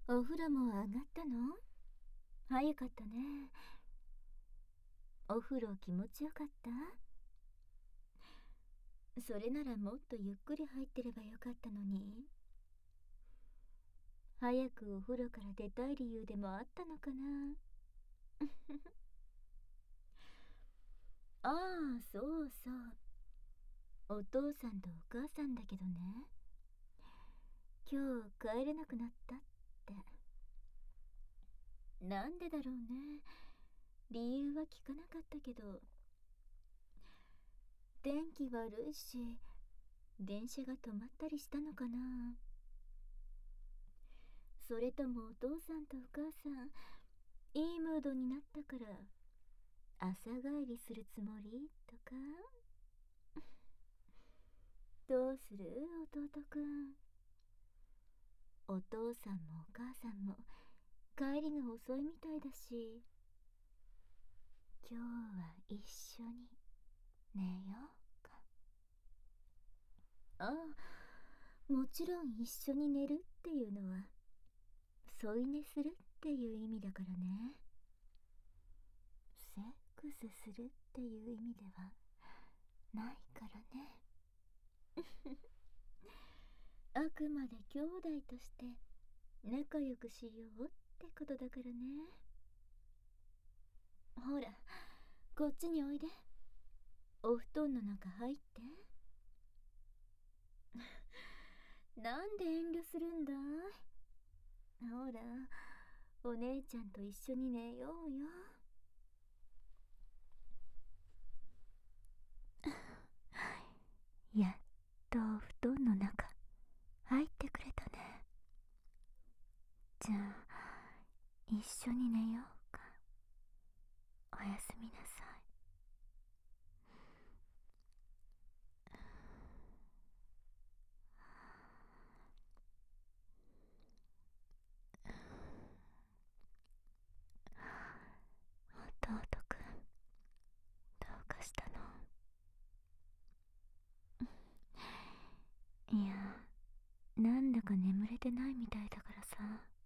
お風呂も上がったの？早かったね。お風呂気持ちよかった？それならもっとゆっくり入ってればよかったのに。早くお風呂から出たい理由でもあったのかな。ああ、そうそう。お父さんとお母さんだけどね。今日帰れなくなったって。なんでだろうね。理由は聞かなかったけど。天気悪いし、電車が止まったりしたのかな。それともお父さんとお母さん、いいムードになったから朝帰りするつもりとか。どうする弟くん。お父さんもお母さんも帰りが遅いみたいだし、今日は一緒に寝ようか。ああ、もちろん一緒に寝るっていうのは添い寝するっていう意味だからね。セックスするっていう意味ではないからね。あくまで兄弟として仲良くしようってことだからね。ほら、こっちにおいで。お布団の中入って。なんで遠慮するんだい？ほら、お姉ちゃんと一緒に寝ようよ。やっとお布団の中入ってくれたね。じゃあ一緒に寝ようか。おやすみなさい。弟くん、どうかしたの？いや、なんだか眠れてないみたいだからさ。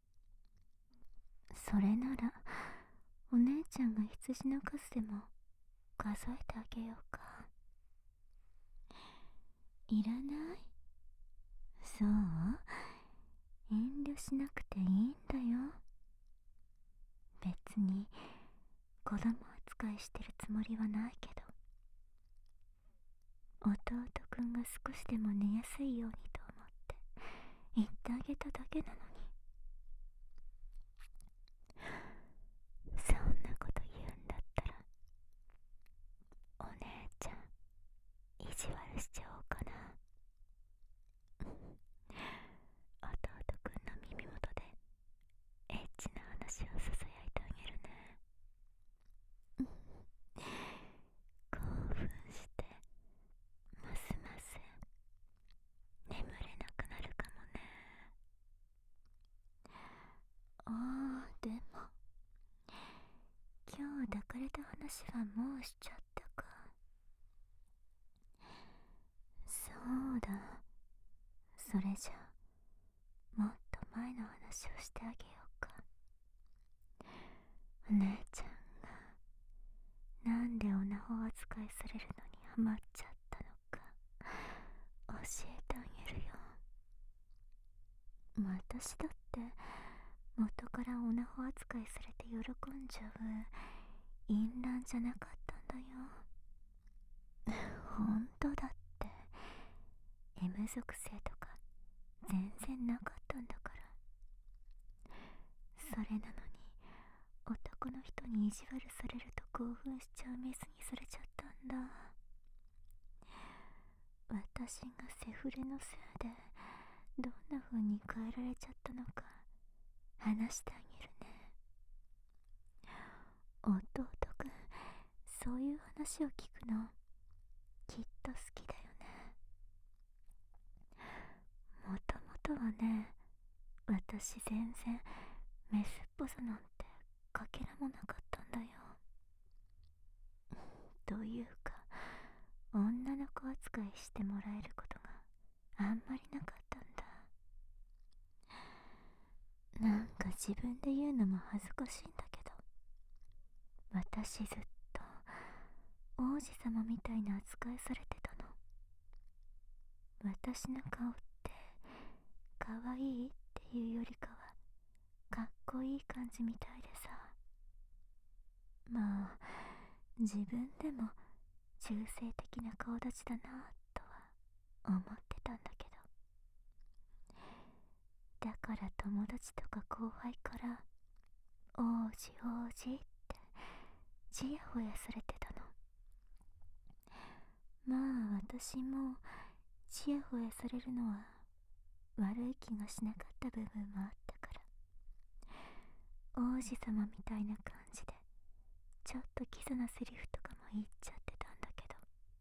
それならお姉ちゃんが羊の数でも数えてあげようか。いらない？そう、遠慮しなくていいんだよ。別に子供扱いしてるつもりはないけど、弟くんが少しでも寝やすいようにと思って言ってあげただけなのに。そんなこと言うんだったらお姉ちゃん意地悪しちゃおうかな。弟くんの耳元でエッチな話をささやいてあげるね。興奮してますます眠れなくなるかもね。ああ、でも今日抱かれた話はもうしちゃったか。そうだ、それじゃもっと前の話をしてあげようか。お姉ちゃんがなんでおなほ扱いされるのにハマっちゃったのか教えてあげるよ。私だって元からオナホ扱いされて喜んじゃう淫乱じゃなかったんだよ。ほんとだって M 属性とか全然なかったんだから。それなのに男の人に意地悪されると興奮しちゃうメスにされちゃったんだ。私がセフレのせいでどんな風に変えられちゃったのか話してあげるね。弟くん、そういう話を聞くのきっと好きだよね。もともとはね、私全然メスっぽさなんてかけらもなかったんだよ。というか、女の子扱いしてもらえることがあんまりなかったんだ。なん自分で言うのも恥ずかしいんだけど、私ずっと王子様みたいな扱いされてたの。私の顔って可愛いっていうよりかはかっこいい感じみたいでさ、まあ自分でも中性的な顔立ちだなとは思ってたんだけど、だから友達とか後輩から王子王子ってちやほやされてたの。まあ私もちやほやされるのは悪い気がしなかった部分もあったから、王子様みたいな感じでちょっとキザなセリフとかも言っちゃってたんだけ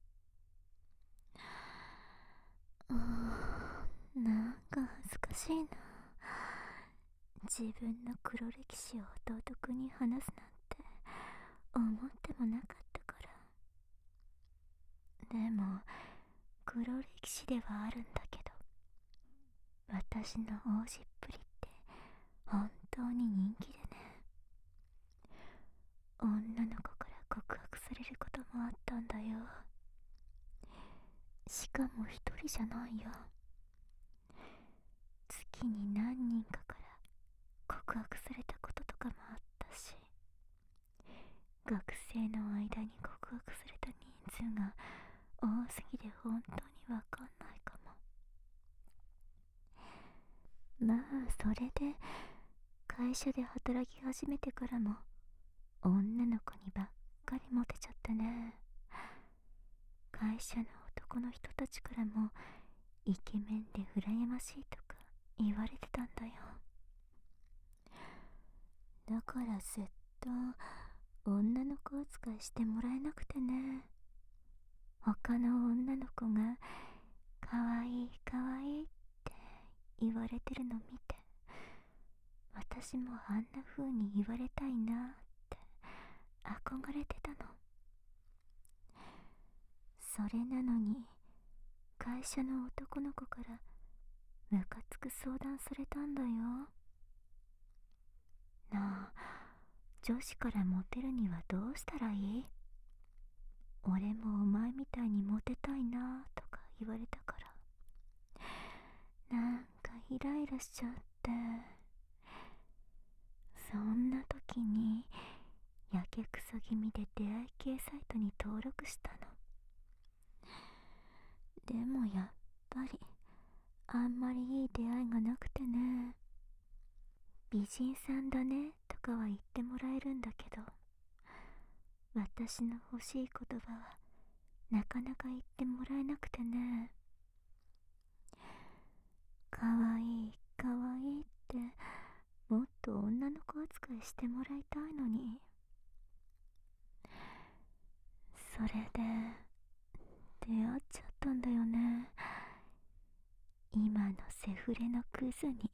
ど、なんか恥ずかしいな。自分の黒歴史を弟くんに話すなんて思ってもなかったから。でも黒歴史ではあるんだけど、私の王子っぷりって本当に人気でね、女の子から告白されることもあったんだよ。しかも一人じゃないよ。月に何人かから告白されたこととかもあったし、学生の間に告白された人数が多すぎて本当にわかんないかも。まあそれで会社で働き始めてからも女の子にばっかりモテちゃってね。会社の男の人たちからもイケメンで羨ましいとか言われてたんだよ。だからずっと女の子扱いしてもらえなくてね。他の女の子が可愛い可愛いって言われてるの見て、私もあんな風に言われたいなって憧れてたの。それなのに会社の男の子からムカつく相談されたんだよ。なあ、女子からモテるにはどうしたらいい？俺もお前みたいにモテたいなとか言われたから、なんかイライラしちゃって。そんな時にやけくそ気味で出会い系サイトに登録したの。でもやっぱりあんまりいい出会いがなくてね。美人さんだねとかは言ってもらえるんだけど、私の欲しい言葉はなかなか言ってもらえなくてね。かわいいかわいいってもっと女の子扱いしてもらいたいのに。それで出会っちゃったんだよね、今のセフレのクズに。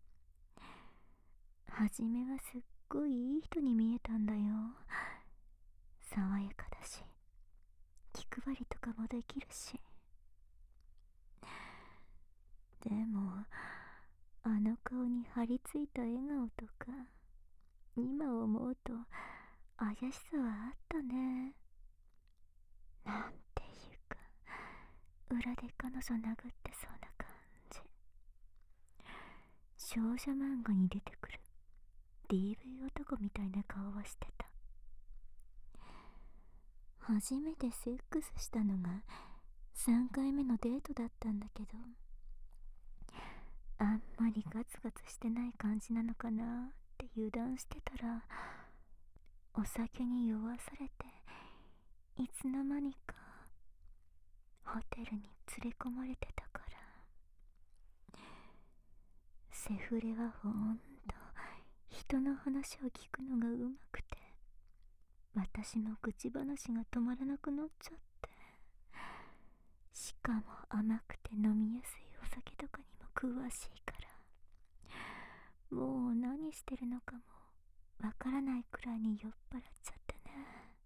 初めはすっごいいい人に見えたんだよ。爽やかだし、気配りとかもできるし。でもあの顔に張り付いた笑顔とか今思うと怪しさはあったね。なんていうか裏で彼女殴ってそうな感じ。少女漫画に出てくる DV 男みたいな顔はしてた。初めてセックスしたのが3回目のデートだったんだけど、あんまりガツガツしてない感じなのかなって油断してたら、お酒に酔わされていつの間にかホテルに連れ込まれてたから。セフレはほんと人の話を聞くのがうまくて、私も口話が止まらなくなっちゃって、しかも甘くて飲みやすいお酒とかにも詳しいから、もう何してるのかもわからないくらいに酔っ払っちゃってね。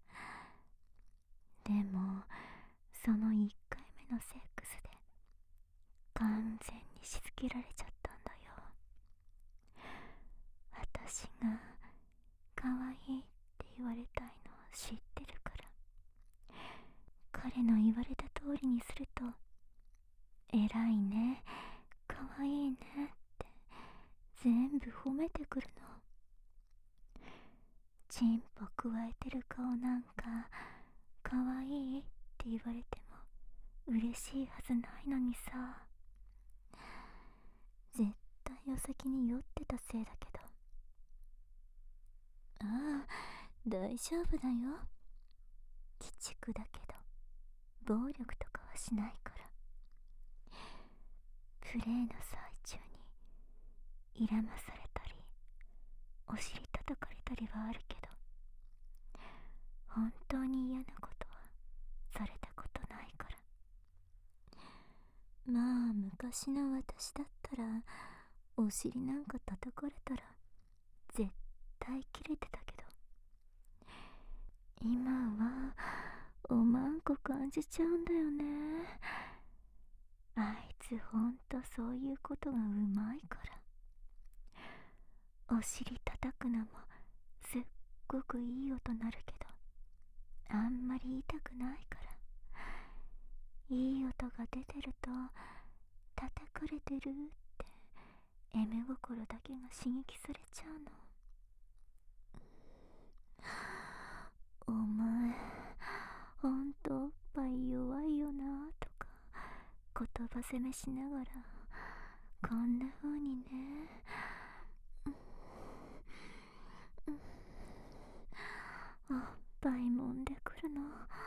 でもその1回目のセックスで完全にしつけられちゃったんだよ。 全部褒めてくるの。チンポくわえてる顔なんかかわいいって言われても嬉しいはずないのにさ。絶対お酒に酔ってたせいだけど。ああ、大丈夫だよ。鬼畜だけど暴力とかはしないから。プレイの最中に睨まされたりお尻叩かれたりはあるけど、本当に嫌なことはされたことないから。まあ昔の私だったらお尻なんか叩かれたら絶対キレてたけど、今はおまんこ感じちゃうんだよね。あいつほんとそういうことがうまいから。お尻叩くのもすっごくいい音鳴るけど、あんまり痛くないから。いい音が出てると叩かれてるってエメ心だけが刺激されちゃうの。お前ほんとおっぱい弱いよなとか言葉責めしながらこんな風にね、おっぱい揉んでくるの。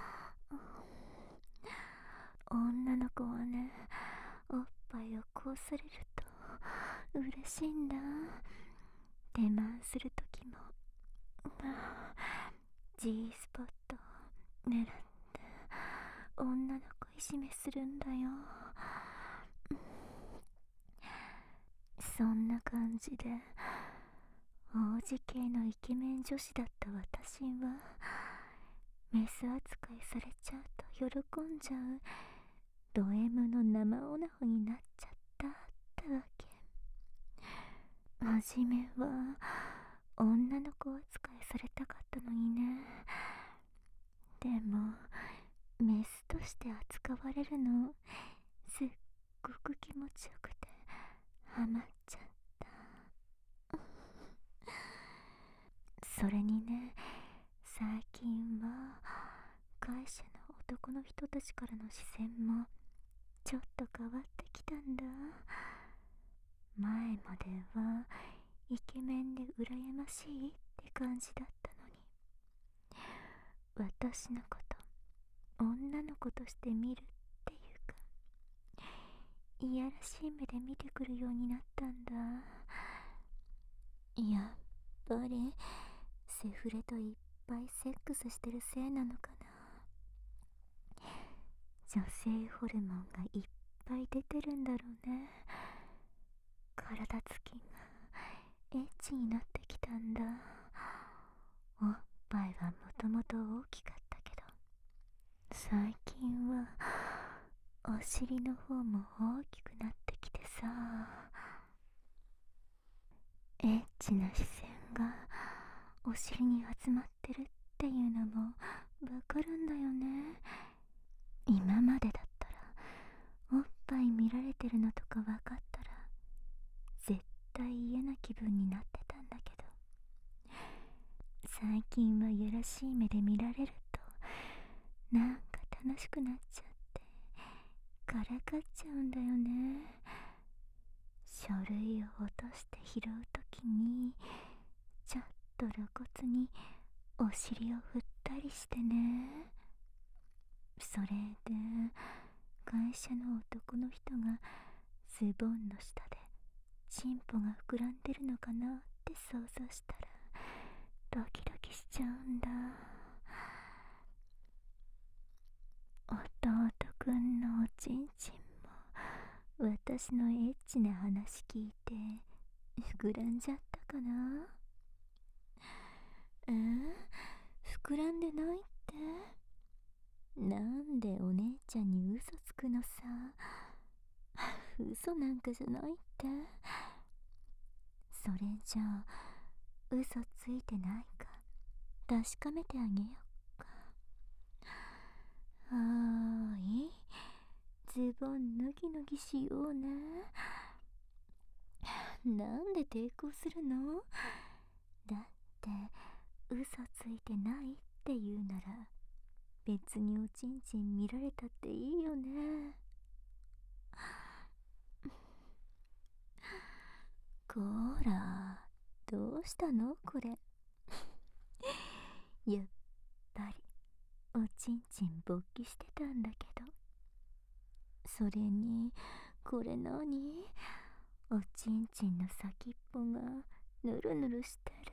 女の子はね、おっぱいをこうされると嬉しいんだ。出満するときもG スポットを狙って女の子いじめするんだよ。そんな感じで王子系のイケメン女子だった私はメス扱いされちゃうと喜んじゃうド M の生オナホになっちゃったってわけ。はじめは女の子扱いされたかったのにね。でもメスとして扱われるのすっごく気持ちよくてハマっちゃった。それにね、最近は会社の男の人たちからの視線もちょっと変わってきたんだ。前まではイケメンで羨ましいって感じだったのに、私のこと女の子として見るっていうか、いやらしい目で見てくるようになったんだ。やっぱりセフレといっぱいセックスしてるせいなのかな。女性ホルモンがいっぱい出てるんだろうね。体つきがエッチになってきたんだ。おっぱいはもともと大きかったけど、最近はお尻の方も大きくなってきてさ。エッチな視線がお尻に集まってるっていうのもわかるんだよね。今までだったらおっぱい見られてるのとかわかったら絶対嫌な気分になってたんだけど、最近はやらしい目で見られるとなんか楽しくなっちゃってからかっちゃうんだよね。書類を落として拾うときにちょっと露骨にお尻を振ったりしてね。それで会社の男の人がズボンの下でチンポが膨らんでるのかなって想像したらドキドキしちゃうんだ。弟くんのおちんちんも私のエッチな話聞いて膨らんじゃったかな。膨らんでないって。なんでお姉ちゃんに嘘つくのさ。嘘なんかじゃないって。それじゃあ嘘ついてないか確かめてあげよっか。はーい、ズボン脱ぎ脱ぎしようね。 なんで抵抗するの？だって嘘ついてないって言うなら別におちんちん見られたっていいよね。こら、どうしたのこれ。やっぱりおちんちん勃起してたんだけど。それにこれ何？おちんちんの先っぽがぬるぬるしてる。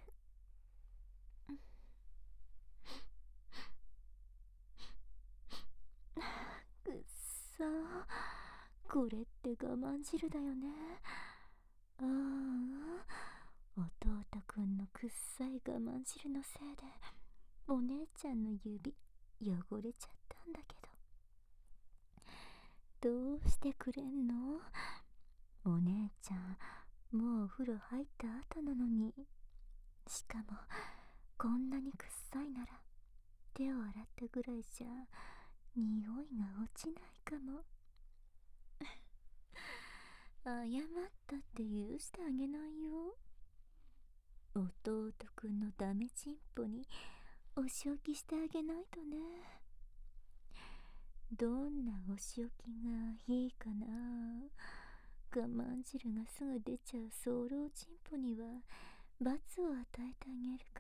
くっそー、これって我慢汁だよね。ああ、弟くんのくっさい我慢汁のせいでお姉ちゃんの指汚れちゃったんだけど、どうしてくれんの？お姉ちゃんもうお風呂入った後なのに。しかもこんなにくっさいなら手を洗ったぐらいじゃ匂いが落ちないかも。謝ったって許してあげないよ。弟くんのダメチンポにお仕置きしてあげないとね。どんなお仕置きがいいかな。我慢汁がすぐ出ちゃう早漏チンポには罰を与えてあげるから。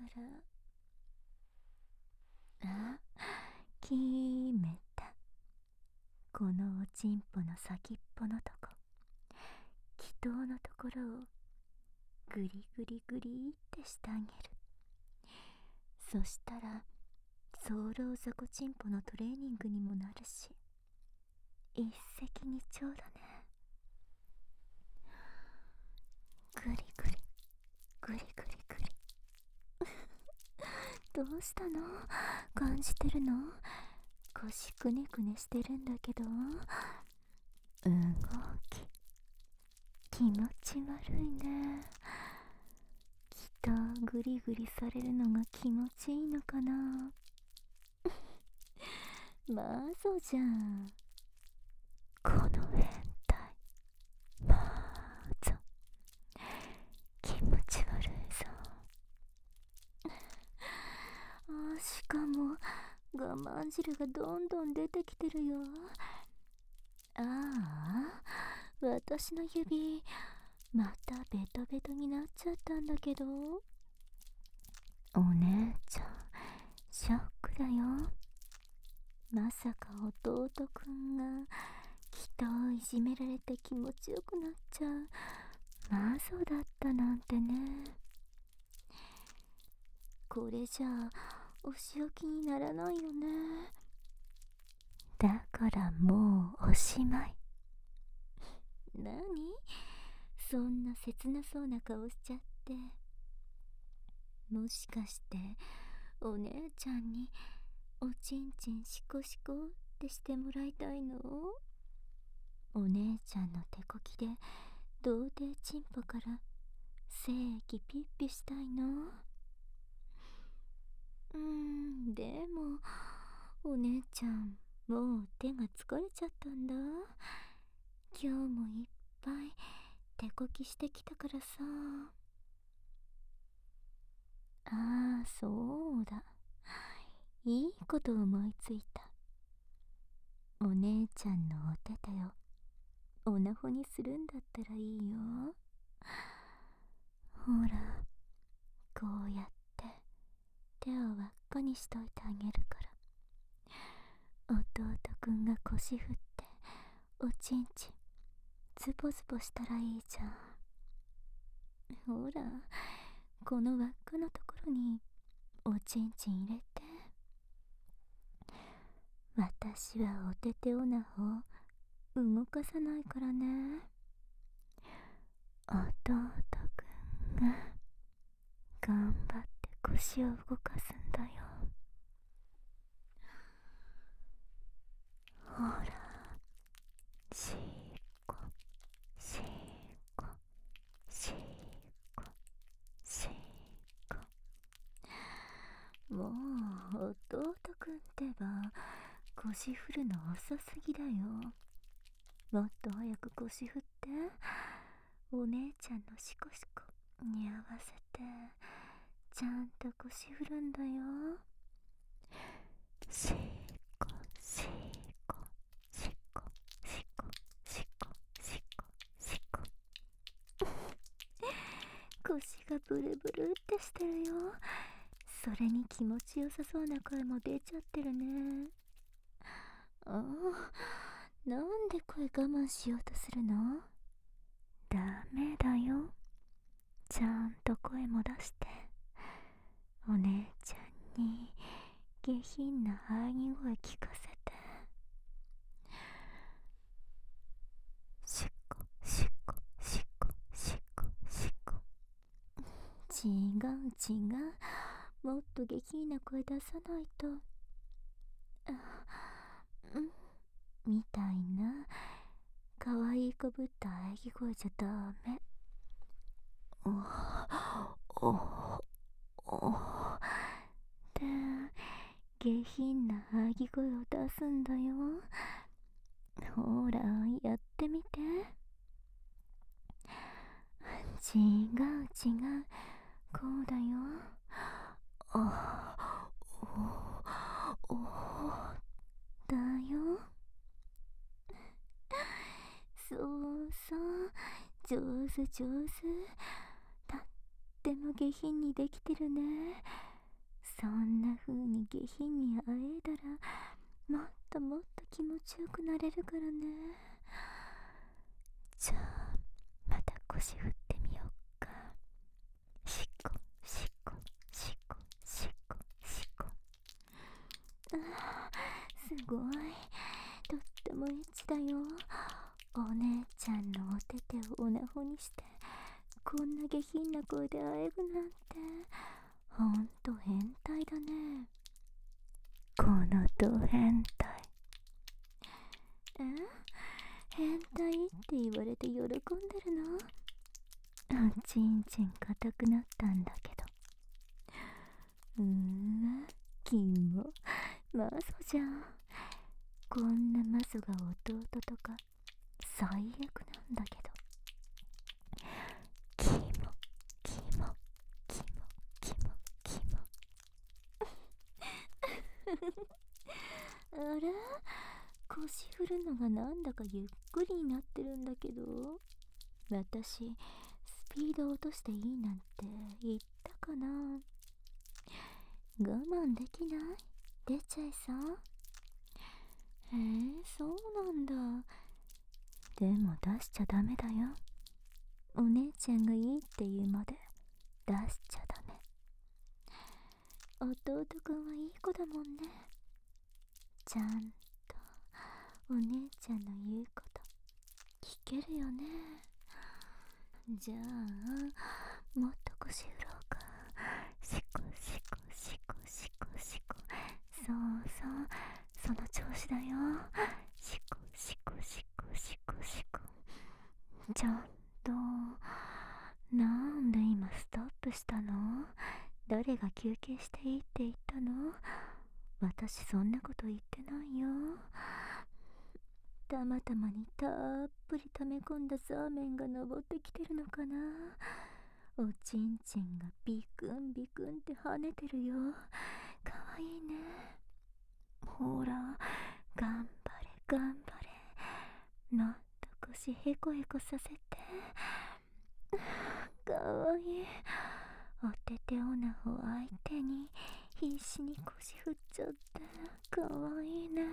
あ、決めた。このおちんぽの先っぽのとこ、気筒のところをグリグリグリってしてあげる。そしたら早漏雑魚チンポのトレーニングにもなるし、一石二鳥だね。グリグリグリグリグリ。どうしたの？感じてるの？腰くねくねしてるんだけど。動き気持ち悪いね。きっとグリグリされるのが気持ちいいのかな。マゾじゃん、この変態。マゾ、気持ち悪いぞ。しかも我慢汁がどんどん出てきてるよ。私の指またベトベトになっちゃったんだけど。お姉ちゃんショックだよ。まさか弟くんが人をいじめられて気持ちよくなっちゃうマゾだったなんてね。これじゃあお仕置きにならないよね。だからもうおしまい。なに？そんな切なそうな顔しちゃって。もしかしてお姉ちゃんにおちんちんシコシコってしてもらいたいの？お姉ちゃんの手こきで童貞チンポから精液ピッピしたいの？でもお姉ちゃんもう手が疲れちゃったんだ。今日もいっぱい手こきしてきたからさ。そうだ、いいこと思いついた。お姉ちゃんのお手手をおなほにするんだったらいいよ。ほら、こうやって手を輪っかにしといてあげるから、弟くんが腰振っておちんちんズボズボしたらいいじゃん。ほら、この輪っかのところにおちんちん入れて。私はお手手オナホ動かさないからね。弟くんが頑張って腰を動かすんだよ。ほら、しーこしーこしーこしーこ。もう弟くんってば腰振るの遅すぎだよ。もっと早く腰振って。 お姉ちゃんのシコシコに合わせてちゃんと腰振るんだよ。シコシコシコシコシコシコシコ腰がブルブルってしてるよ。それに気持ちよさそうな声も出ちゃってるね。なんで声我慢しようとするの？ダメだよ。ちゃんと声も出してお姉ちゃんに下品な喘ぎ声聞かせて。しっこしっこしっこしっこしっこ。違う違う、もっと下品な声出さないと。みたいな可愛いこぶった喘ぎ声じゃダメ。って下品な喘ぎ声を出すんだよ。ほらやってみて。違う違う、こうだよ。だよ。そうそう、上手上手。とっても下品にできてるね。そんな風に下品に会えたらもっともっと気持ちよくなれるからね。じゃあまた腰振ってみよっか。しっこしっこしっこしっこしっこ。すごい、とってもエッチだよ。お姉ちゃんのお手手をおなほにしてこんな下品な声で会えるなんてほんと変態だね。このド変態。変態って言われて喜んでるの？ちんちん硬くなったんだけど。キモマゾじゃん。こんなマゾが弟とか最悪なんだけど。キモキモキモキモキモあら、腰振るのがなんだかゆっくりになってるんだけど。私スピード落としていいなんて言ったかな。我慢できない？出ちゃいそう？そうなんだ。でも出しちゃダメだよ。お姉ちゃんがいいって言うまで出しちゃダメ。弟くんはいい子だもんね。ちゃんとお姉ちゃんの言うこと聞けるよね。じゃあもっと腰振ろうか。しこしこしこしこしこ。そうそう、その調子だよ。しこしこしこしこしこ。ちょっとなんで今ストップしたの？誰が休憩していいって言ったの？私そんなこと言ってないよ。たまたまにたっぷり溜め込んだザーメンが登ってきてるのかな。おちんちんがビクンビクンって跳ねてるよ。かわいいね。ほら頑張れ頑張れ、もっと腰へこへこさせて。かわいい。お手手オナホ相手に必死に腰振っちゃってかわいいね。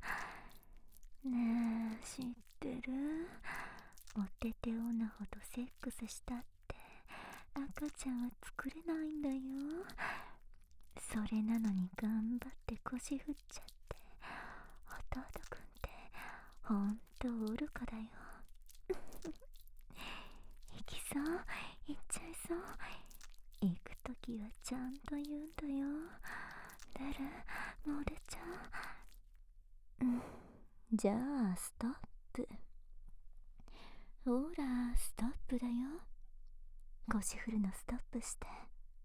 ねえ知ってる？お手手オナホとセックスしたって赤ちゃんは作れないんだよ。それなのに頑張って腰振っちゃって弟くんってほんと愚かだよ。行きそう、行っちゃいそう。行くときはちゃんと言うんだよ。出る？もう出ちゃう？じゃあストップ。ほらストップだよ。腰振るのストップして。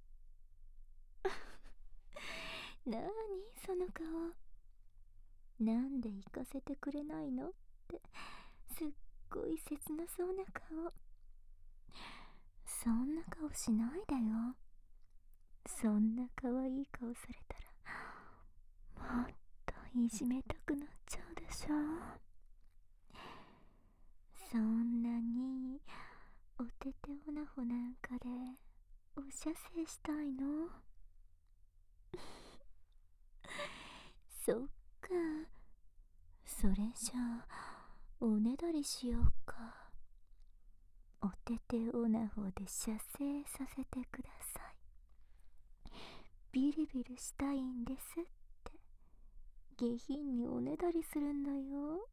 なーにその顔。なんで行かせてくれないのってすっごい切なそうな顔。 そんな顔しないでよ。そんな可愛い顔されたらもっといじめたくなっちゃうでしょ。そんなにおてておなほなんかでお射精したいの？そっか、それじゃあおねだりしようか。おてておなほで射精させてください。ビリビリしたいんですって下品におねだりするんだよ。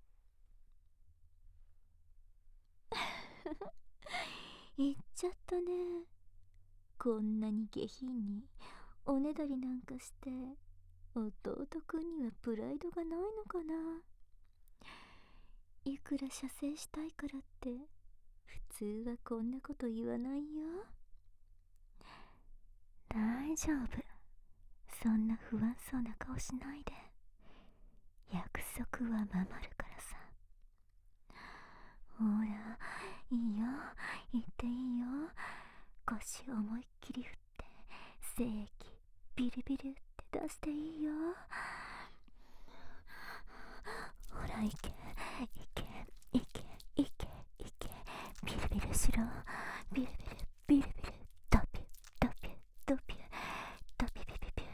言っちゃったね。こんなに下品におねだりなんかして弟くんにはプライドがないのかな。いくら射精したいからって普通はこんなこと言わないよ。大丈夫、そんな不安そうな顔しないで。約束は守るからさ。ほら、いいよ、言っていいよ。腰思いっきり振って精液ビリビリって出していいよ。ほら、いけいけいけいけいけ、ビリビリしろ。ビリビリビリビリ、ドピュドピュドピュドピュピピピ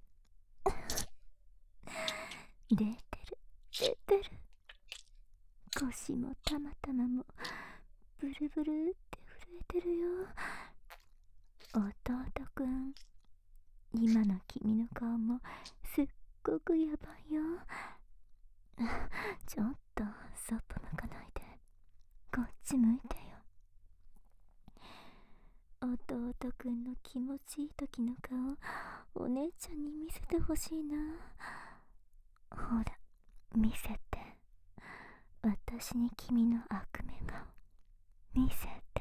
ュ。出てる出てる。腰もたまたまもブルブルって震えてるよ。弟くん、今の君の顔もすっごくやばいよ。ちょっとそっぽ向かないで、こっち向いてよ。弟くんの気持ちいい時の顔、お姉ちゃんに見せてほしいな。ほら、見せて。私に君の悪夢顔見せて。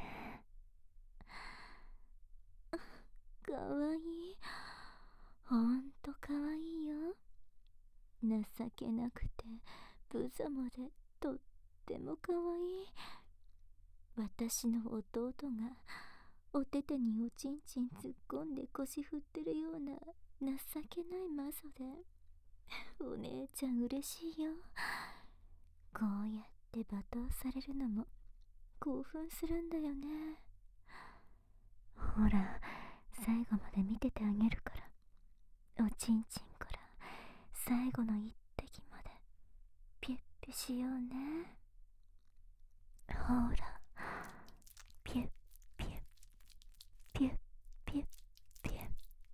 かわいい、ほんとかわいいよ。情けなくて無様でとってもかわいい。私の弟がおててにおちんちん突っ込んで腰振ってるような情けないマゾで、お姉ちゃん嬉しいよ。こうやって罵倒されるのも興奮するんだよね。ほら、最後まで見ててあげるから。おちんちんから最後の一滴までピュッピュしようね。ほら、ピュッピュッピュッピュッピュ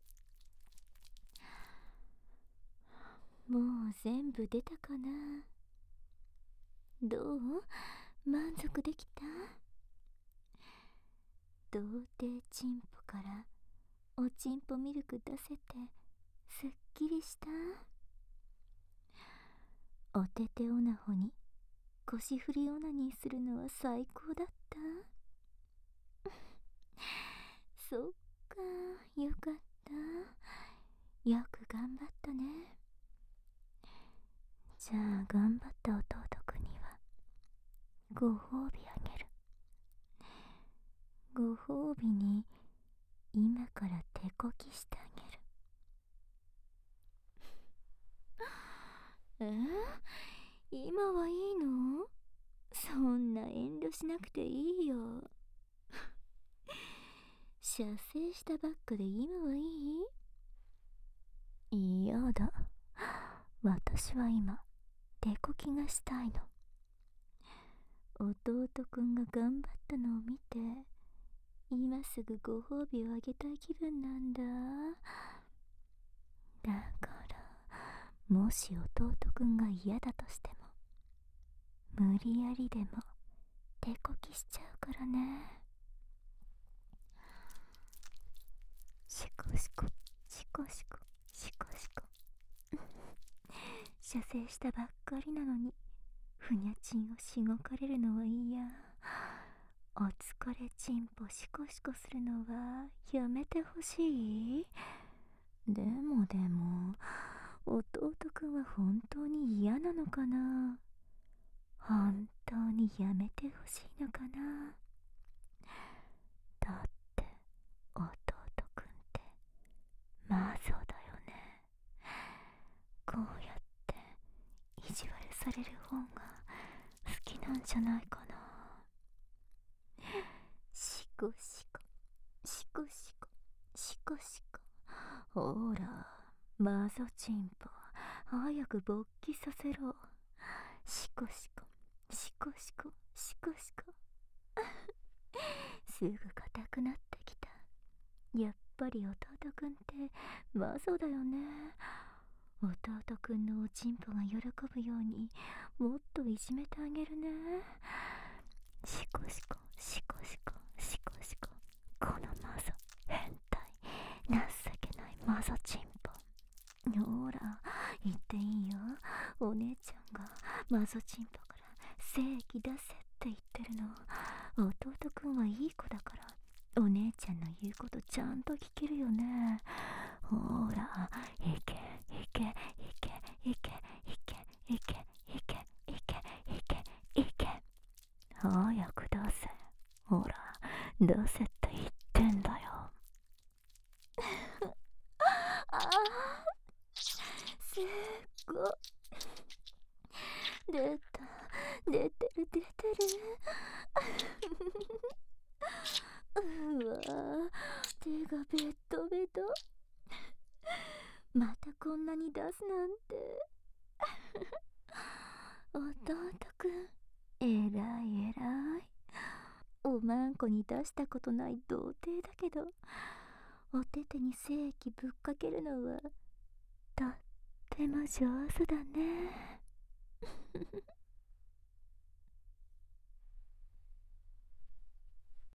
ッ。もう全部出たかな。どう？満足できた？童貞チンポからおちんぽミルク出せてすっきりした？おててオナホに腰振りオナニーするのは最高だった？そっか、よかった。よく頑張ったね。じゃあ頑張った弟くんにはご褒美あげる。ご褒美に今から手こきしてあげる。今はいいの？そんな遠慮しなくていいよ。射精したばっかで今はいい？嫌だ。私は今手こきがしたいの。弟くんが頑張ったのを見て今すぐご褒美をあげたい気分なんだ。だからもし弟くんが嫌だとしても無理やりでも手こきしちゃうからね。シコシコシコシコシコシコ。射精したばっかりなのにふにゃちんをしごかれるのは嫌。お疲れちんぽシコシコするのはやめてほしい？でも弟くんは本当に嫌なのかな。本当にやめてほしいのかな。とっされる方が好きなんじゃないかな。シコシコシコシコシコシコ。ほらマゾチンポ、早く勃起させろ。シコシコシコシコシコシコ。すぐ硬くなってきた。やっぱり弟くんってマゾだよね。弟くんのおちんぽが喜ぶようにもっといじめてあげるね。シコシコシコシコシコシコ。このマゾ変態、情けないマゾチンポ。ほら言っていいよ。お姉ちゃんがマゾチンポから精液出せって言ってるの。弟くんはいい子だからお姉ちゃんの言うことちゃんと聞けるよね。ほらいけいけいけいけいけいけいけいけいけいけ。早く出せ。ほら出せって言ってんだよ。ああ、すっごい出た。出てる出てる。うわ手がベッドベト。またこんなに出すなんて。弟くんえらいえらい。おまんこに出したことない童貞だけど、お手手に精液ぶっかけるのはとっても上手だね。